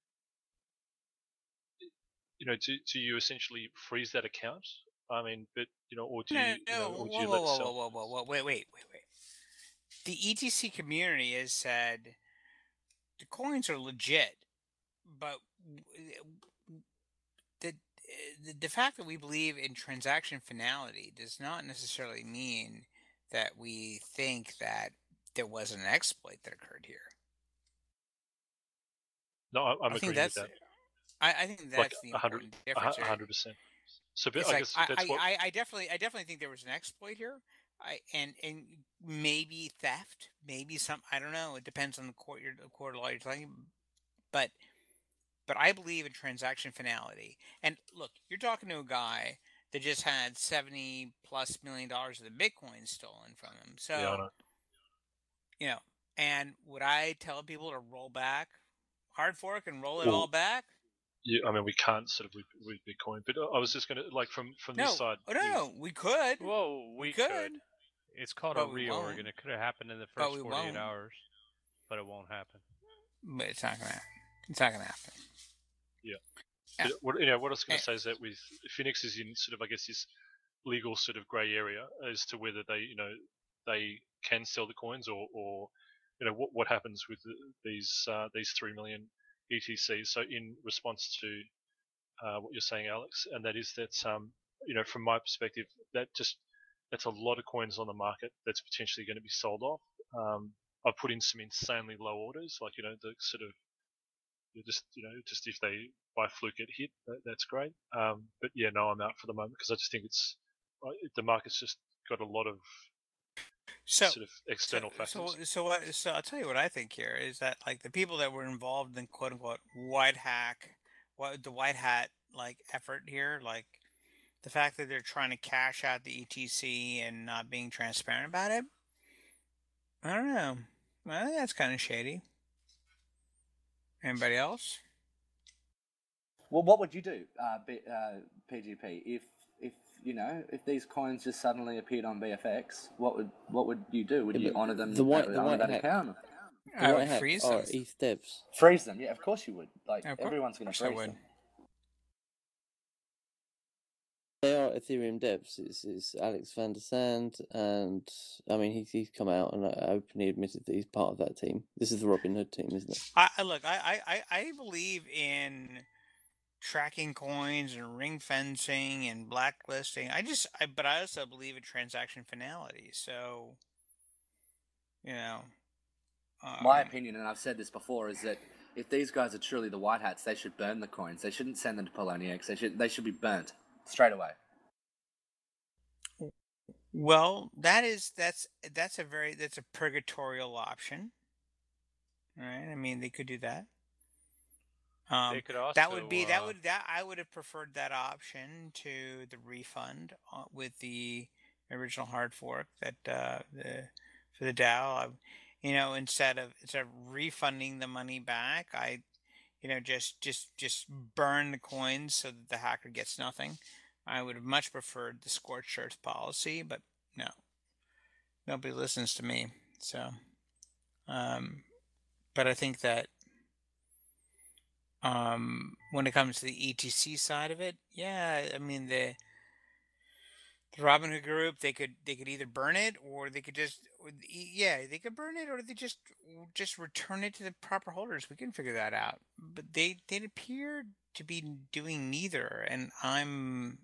you know, do do you essentially freeze that account? I mean, but you know, or do No, you, you know, no, or do whoa, you whoa, let whoa, sell? whoa, whoa, whoa, whoa, wait, wait, wait, wait. The E T C community has said the coins are legit, but the the, the fact that we believe in transaction finality does not necessarily mean that we think that there was an exploit that occurred here. No, I- I'm I think agreeing with that's that. I, I think Like that's the a hundred, important a difference here. hundred percent. So, but It's I like guess I, that's I, what. I, I definitely I definitely think there was an exploit here. I and and maybe theft, maybe some I don't know. It depends on the court you're the court of law you're talking. But but I believe in transaction finality. And look, you're talking to a guy that just had seventy plus million dollars of the Bitcoin stolen from him. So Yeah, I know. you know, and would I tell people to roll back, hard fork, and roll it all Well, back? Yeah, I mean, we can't sort of with, with Bitcoin, but I was just going to like from from No, this side. oh, no, no, we could. Whoa, we, We could. could. It's called But a we reorg, won't. and it could have happened in the But first we forty-eight won't. hours, but it won't happen. But it's not gonna. It's not gonna happen. Yeah. Yeah. But what, you know, what I was going Eh. to say is that with Phoenix is in sort of, I guess, this legal sort of grey area as to whether they, you know, they can sell the coins or, or you know, what what happens with the, these uh, these three million E T Cs. So in response to uh, what you're saying, Alex, and that is that, um, you know, from my perspective, that just that's a lot of coins on the market that's potentially going to be sold off. Um, I've put in some insanely low orders, like, you know, the sort of you just you know just if they by fluke get hit, that, that's great. Um, but yeah, no, I'm out for the moment because I just think it's uh, the market's just got a lot of So, sort of external so, factors. so, so, what, so I'll tell you what I think here is that like the people that were involved in quote unquote white hack, what the white hat like effort here, like the fact that they're trying to cash out the E T C and not being transparent about it. I don't know. I think that's kind of shady. Anybody else? Well, what would you do, uh, B, uh, P G P, if if you know if these coins just suddenly appeared on B F X? What would what would you do? Would Yeah, you but honour them? the white- uh, the honour white that hack- account? The I white would hack freeze are them. E T H devs. Freeze them, yeah. Of course you would. Like Of cour- everyone's going of to course I freeze would. them. They are Ethereum devs. It's, it's Alex van der Sand, and I mean he's he's come out and openly admitted that he's part of that team. This is the Robin Hood team, isn't it? I, I look. I, I, I I believe in tracking coins and ring fencing and blacklisting. I just, I, but I also believe in transaction finality. So, you know, um, My opinion, and I've said this before, is that if these guys are truly the white hats, they should burn the coins. They shouldn't send them to Poloniex. They should they should be burnt straight away. well, that is that's that's a very that's a purgatorial option, right? I mean, they could do that. Um, They could also that would be that uh, would that I would have preferred that option to the refund uh, with the original hard fork that uh, the for the DAO. I, you know, instead of instead of refunding the money back, I, you know, just just just burn the coins so that the hacker gets nothing. I would have much preferred the scorched earth policy, but no, nobody listens to me. So, um, but I think that. Um, when it comes to the E T C side of it, yeah, I mean the the Robinhood group, they could they could either burn it or they could just yeah they could burn it or they just just return it to the proper holders. We can figure that out. But they they appear to be doing neither, and I'm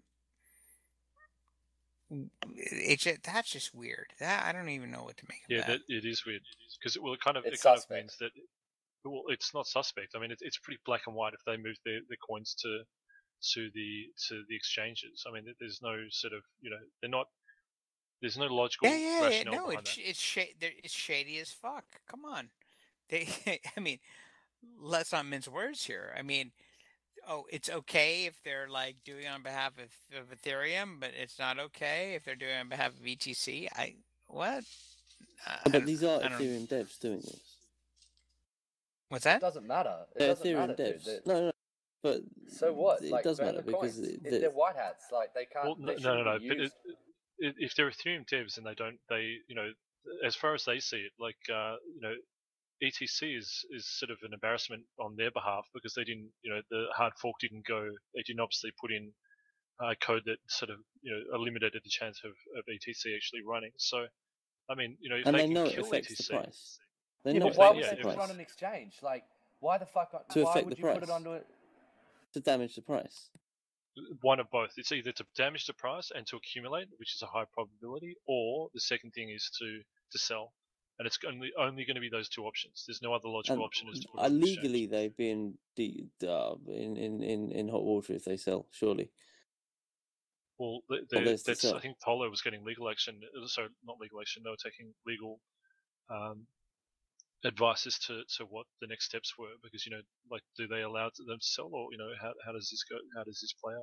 it's just, that's just weird. That I don't even know what to make of Yeah, that. that, it is weird because it well, it kind of It's it kind suspect. of means that well, it's not suspect. I mean, it's it's pretty black and white if they move their, their coins to to the to the exchanges. I mean, there's no sort of you know they're not. There's no logical Yeah, yeah, yeah. rationale No, behind it's that. it's shady. It's shady as fuck. Come on, they. I mean, let's not mince words here. I mean, oh, it's okay if they're like doing it on behalf of, of Ethereum, but it's not okay if they're doing it on behalf of E T C. I what? I, I But don't- these are I don't- Ethereum devs doing this. What's It that? doesn't matter. It They're doesn't Ethereum matter, dude. devs. They- No, no, but So what? It Like, does burn matter the because coins. it- If the- they're white hats, like they can't. Well, they no, no, shouldn't no. be But used. it, it, if they're Ethereum devs and they don't, they you know, as far as they see it, like uh, you know, E T C is is sort of an embarrassment on their behalf because they didn't, you know, the hard fork didn't go. They didn't obviously put in uh, code that sort of you know eliminated the chance of, of E T C actually running. So, I mean, you know, if and they they can know it kill affects E T C, the price. They Yeah, know but it why affects would yeah, they the put it price on an exchange? Like, why the fuck? to why affect would the you put price it onto it? to damage the price. one of both. It's either to damage the price and to accumulate, which is a high probability, or the second thing is to to sell. And it's only only going to be those two options. There's no other logical And option as to put it uh, on the exchange. legally, they've been de- uh, in, in, in, in hot water if they sell. Surely, Well, the, Well, the, there's to that's I sell. think Polo was getting legal action. uh, So not legal action. They were taking legal um, advice as to, to what the next steps were because you know like do they allow them to sell or you know how how does this go? How does this play out?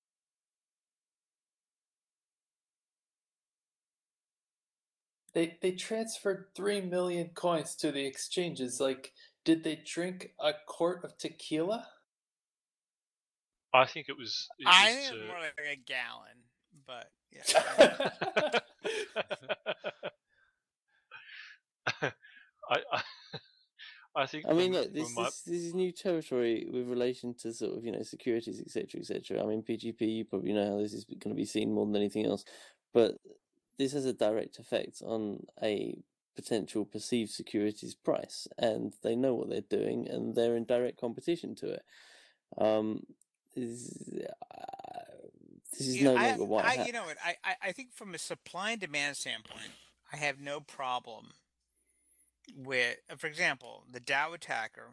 They they transferred three million coins to the exchanges. Like, did they drink a quart of tequila? I think it was. It I was think to... it's more like a gallon, but yeah. I, I, I think. I mean, from, look, this, from my... this this is new territory with relation to sort of you know securities, et cetera, et cetera. I mean, P G P, you probably know how this is going to be seen more than anything else, but this has a direct effect on a potential perceived securities price, and they know what they're doing, and they're in direct competition to it. Um, this, uh, this is You no know, I, longer white I, hat. you know what? I, I, I think from a supply and demand standpoint, I have no problem with, for example, the Dow attacker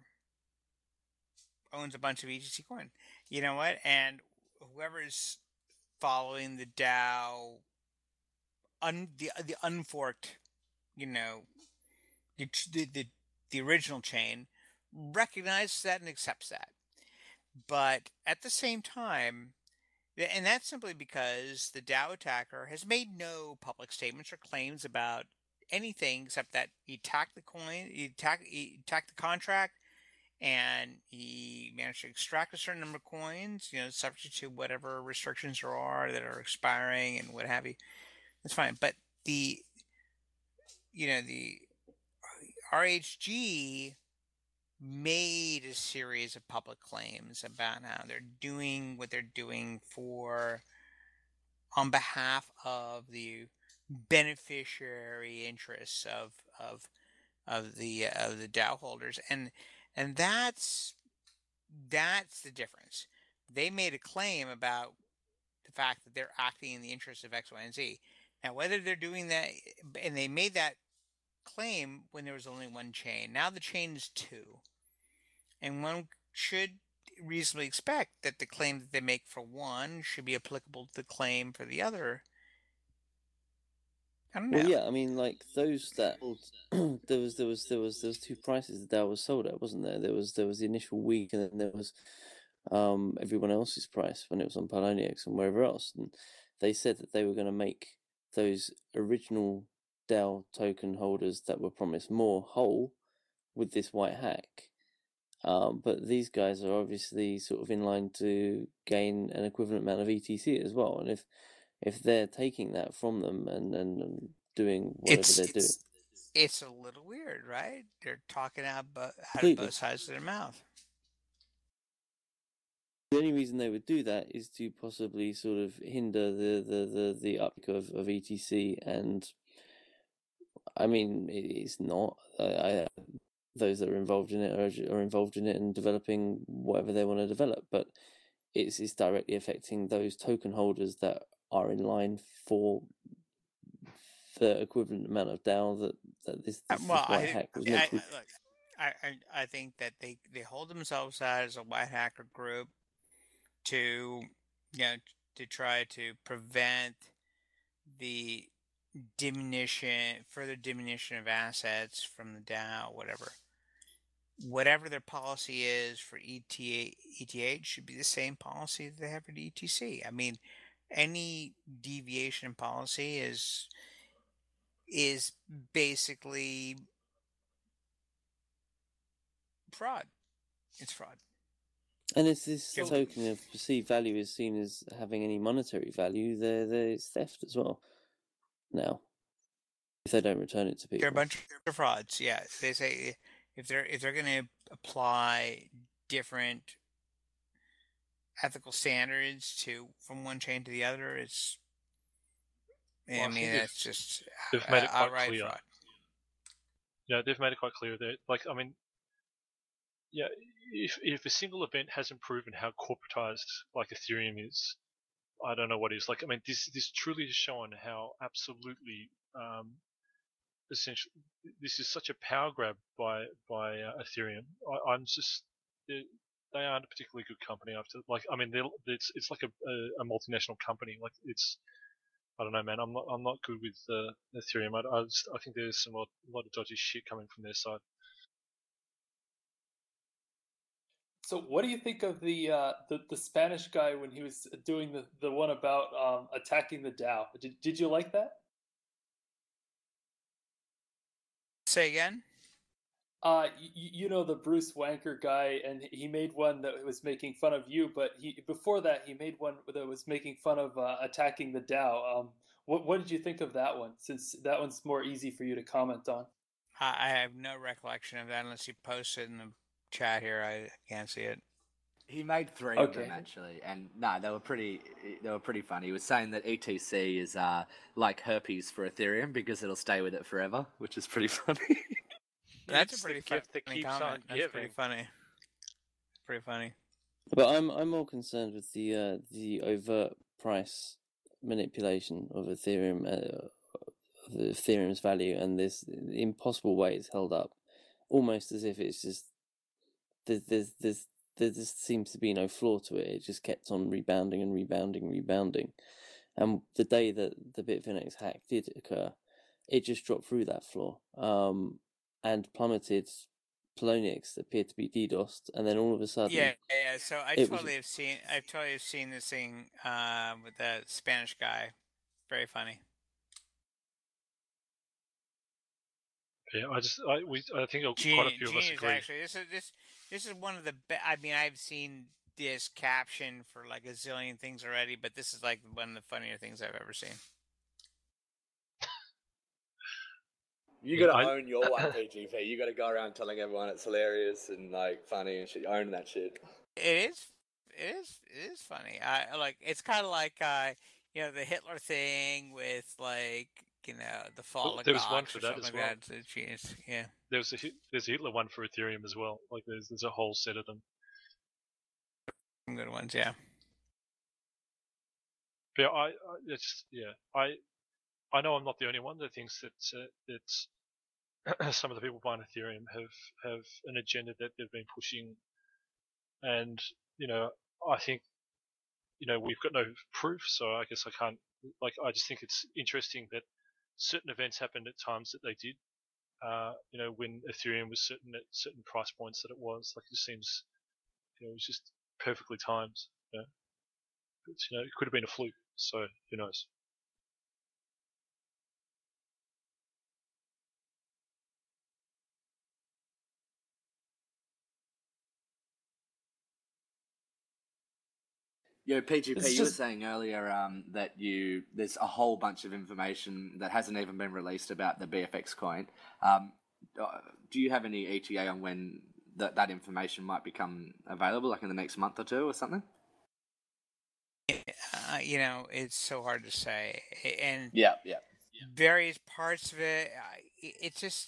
owns a bunch of E T C coin. You know what? And whoever's following the Dow, un, the the unforked, you know, the the the, the original chain, recognizes that and accepts that. But at the same time, and that's simply because the Dow attacker has made no public statements or claims about anything except that he attacked the coin, he attacked, he attacked the contract, and he managed to extract a certain number of coins, you know, subject to whatever restrictions there are that are expiring and what have you. That's fine. But the, you know, the R H G made a series of public claims about how they're doing what they're doing for, on behalf of the beneficiary interests of of of the of the Dow holders, and and that's that's the difference. They made a claim about the fact that they're acting in the interest of X, Y, and Z. Now, whether they're doing that, and they made that claim when there was only one chain. Now the chain is two. And one should reasonably expect that the claim that they make for one should be applicable to the claim for the other. I don't know. Well, yeah, I mean, like those that there was there was there was there was two prices that Dow was sold at, wasn't there? There was there was the initial week, and then there was um everyone else's price when it was on Poloniex and wherever else. And they said that they were going to make those original Dow token holders that were promised more whole with this white hack. Um, but these guys are obviously sort of in line to gain an equivalent amount of E T C as well. And if if they're taking that from them and, and, and doing whatever It's, they're it's, doing, it's a little weird, right? They're talking out, bo- out of Completely. both sides of their mouth. the only reason they would do that is to possibly sort of hinder the the the, the uptick of, of E T C. And I mean, it's not. I, I those that are involved in it are, are involved in it and developing whatever they want to develop, but it's it's directly affecting those token holders that are in line for the equivalent amount of Dow that, that this, this, Well, this white I, hack was I, meant I, to. look, I, I, I think that they, they hold themselves out as a white hacker group to, you know, to try to prevent the diminution, further diminution of assets from the Dow, whatever. Whatever their policy is for E T A, E T H should be the same policy that they have for the E T C. I mean, any deviation in policy is is basically fraud. It's fraud. And if this So- token of perceived value is seen as having any monetary value, there there's theft as well. Now, if they don't return it to people, They're a bunch of frauds. Yeah, they say if they're if they're going to apply different ethical standards to from one chain to the other, it's. Well, I I mean, think that's they've- just They've uh, made it quite outright clear. fraud. Yeah, they've made it quite clear that, like, I mean, yeah, if if a single event hasn't proven how corporatized like Ethereum is, I don't know what is. Like, I mean, this this truly has shown how absolutely um, essential. This is such a power grab by by uh, Ethereum. I, I'm just they, they aren't a particularly good company. After like, I mean, they're- it's it's like a, a a multinational company. Like, it's I don't know, man. I'm not I'm not good with uh, Ethereum. I I, just, I think there's some lot, lot of dodgy shit coming from their side. So, what do you think of the uh, the the Spanish guy when he was doing the, the one about um, attacking the Dow? Did did you like that? Say again. Uh, you, you know the Bruce Wanker guy, and he made one that was making fun of you. But he before that he made one that was making fun of uh, attacking the DAO. Um, what what did you think of that one? Since that one's more easy for you to comment on. I I have no recollection of that unless you post it in the chat here. I can't see it. He made three Okay. of them actually, and no, they were pretty. They were pretty funny. He was saying that E T C is uh, like herpes for Ethereum because it'll stay with it forever, which is pretty funny. That's It's a pretty the gift that funny keeps comment. on That's pretty giving. funny. Pretty funny. But I'm I'm more concerned with the uh, the overt price manipulation of Ethereum, uh, of the Ethereum's value, and this impossible way it's held up, almost as if it's just there's there's there's there just seems to be no flaw to it. It just kept on rebounding and rebounding, rebounding, and the day that the Bitfinex hack did occur, it just dropped through that floor, um, and plummeted. Poloniex appeared to be DDoSed, and then all of a sudden, Yeah, yeah. So I it totally was have seen. I totally have seen this thing uh, with that Spanish guy. Very funny. Yeah, I just I we I think quite a Genius, few of us genius agree. actually. This is this this is one of the. Be- I mean, I've seen this caption for like a zillion things already, but this is like one of the funnier things I've ever seen. You Yeah, gotta I- own your one, P G P. You gotta go around telling everyone it's hilarious and like funny and shit. Own that shit. It is. It is. It is funny. I like. It's kind of like uh, you know, the Hitler thing with like you know the fall Well, of there was one Gox for or that something as like well. that. It's genius. Yeah. There was a Hit- there's a Hitler one for Ethereum as well. Like there's there's a whole set of them. Some good ones. Yeah. But yeah, I, I it's yeah I I know I'm not the only one that thinks that uh, it's some of the people buying Ethereum have have an agenda that they've been pushing, and you know I think you know we've got no proof, so I guess I can't like I just think it's interesting that certain events happened at times that they did. Uh, you know when Ethereum was certain at certain price points that it was like it just seems you know it was just perfectly timed. You know, it's, you know it could have been a fluke, so who knows. Yo, P G P, It's you were just- saying earlier um, that you there's a whole bunch of information that hasn't even been released about the B F X coin. Um, uh, do you have any E T A on when that that information might become available, like in the next month or two or something? Uh, you know, it's so hard to say, and Yeah, yeah. various parts of it. I- It's just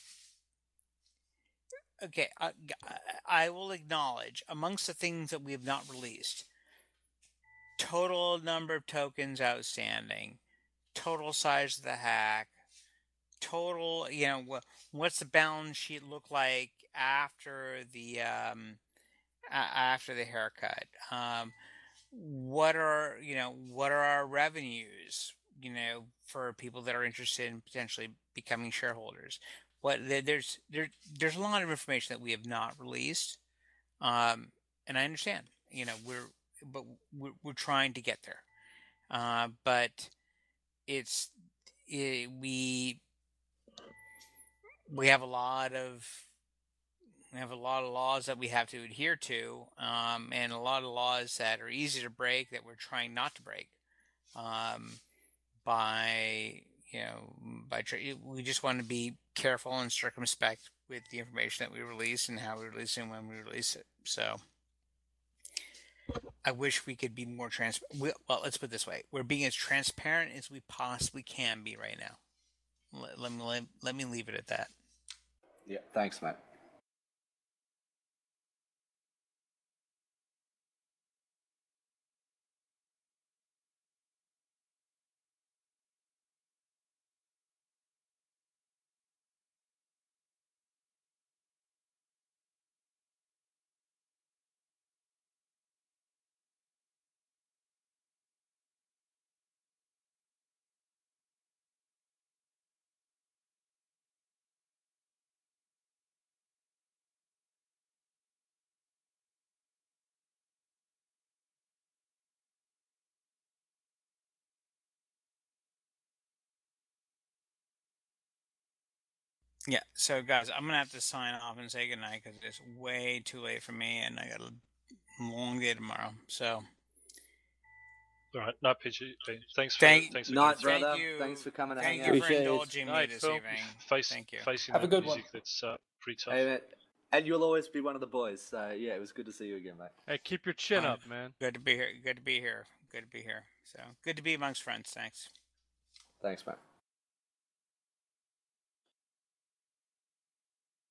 okay. I, I will acknowledge amongst the things that we have not released, total number of tokens outstanding, total size of the hack, total. You know, wha- what's the balance sheet look like after the um, a- after the haircut? Um, what are you know what are our revenues? You know, for people that are interested in potentially becoming shareholders. What there- there's there there's a lot of information that we have not released, um, and I understand. You know, we're but we're, we're trying to get there, uh, but it's it, we we have a lot of we have a lot of laws that we have to adhere to, um, and a lot of laws that are easy to break that we're trying not to break. Um, by you know by tra- we just want to be careful and circumspect with the information that we release and how we release it and when we release it. So I wish we could be more transparent. Well, let's put it this way: we're being as transparent as we possibly can be right now. Let, let me let, let me leave it at that. Yeah. Thanks, mate. Yeah. So guys, I'm gonna have to sign off and say goodnight because it's way too late for me, and I got a long day tomorrow. So. All right, no, P G. Thanks for Thank, thanks for Night, coming. brother. Thank you. Thanks for coming to Thank hang you out. for indulging me Night, this Phil. evening. Face, Thank you. Facing Have a that good music one. that's uh, pretty tough. Hey, mate. And you'll always be one of the boys. So yeah, it was good to see you again, mate. Hey, keep your chin Uh, up, man. Good to be here. Good to be here. Good to be here. So good to be amongst friends. Thanks. Thanks, mate.